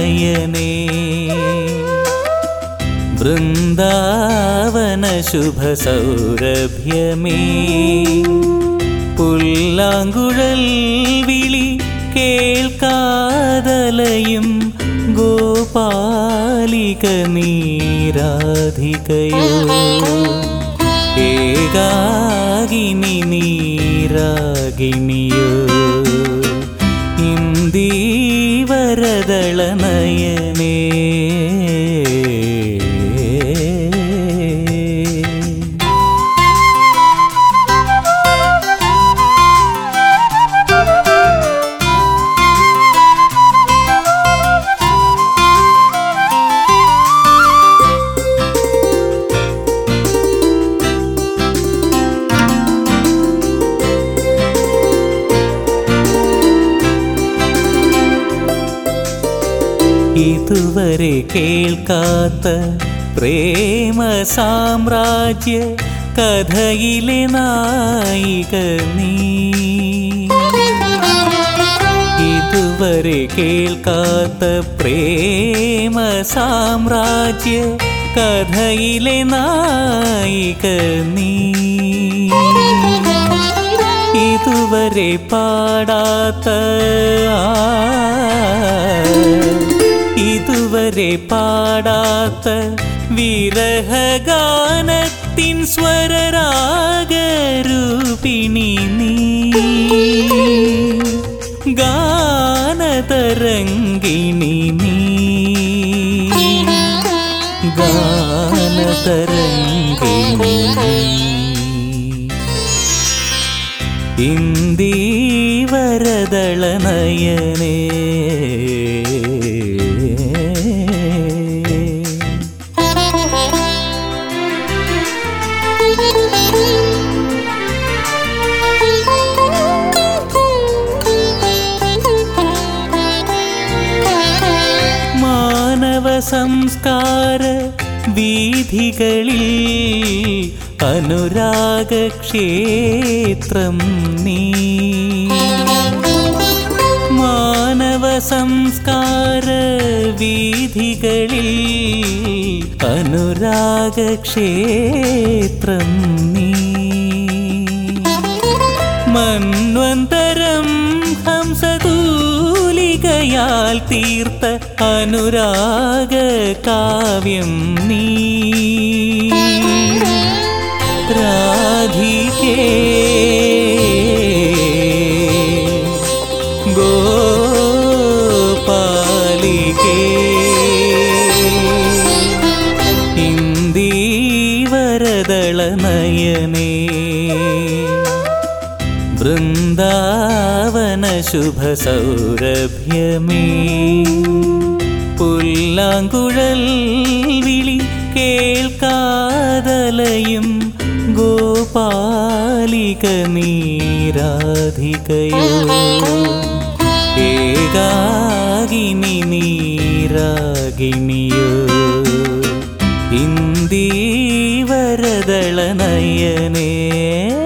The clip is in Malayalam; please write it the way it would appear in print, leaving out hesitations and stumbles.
നയനേ വൃന്ദാവന ശുഭ സൗരഭ്യമേ പുല്ലാങ്കുഴൽ വിളി കേൾക്കാതലയും ഗോപാലിക നീരാധികയോ ഏകാകിനി നീരാഗിണിയോ ഇന്ദീവരദള നയനേ ഇതുവരെ കേൾക്കാത്ത പ്രേമ സാമ്രാജ്യ കഥയിലെ നായിക നീ ഇതുവരെ കേൾക്കാത്ത പ്രേമ സാമ്രാജ്യ കഥയിലെ നായിക നീ ഇതുവരെ പാടാത്ത ഇതുവരെ പാടാത്ത വിരഹഗാനത്തിൻ സ്വരരാഗരൂപിണി നീ ഗാനതരംഗിണി നീ ഗാനതരംഗിണി ഇന്ദീവരദള നയനേ സംസ്കാര വീഥികളിൽ അനുരാഗക്ഷേത്രം നീ മാനവ സംസ്കാര വീഥികളിൽ അനുരാഗക്ഷേത്രം നീ മന്വന്തരം ഹംസതൂലികയാൽ തീർത്ത അനുരാഗ കാവ്യം നീ രാധികേ ഗോപാലികേ ഇന്ദീവരദള നയനേ വൃന്ദാവന ശുഭ സൗരഭ്യമേ പുല്ലാങ്കുഴൽ വിളി കേൾക്കാതലയും ഗോപാലിക നീരാധികയോ ഏകാകിനി നീരാഗിണിയോ ഇന്ദീവരദള നയനേ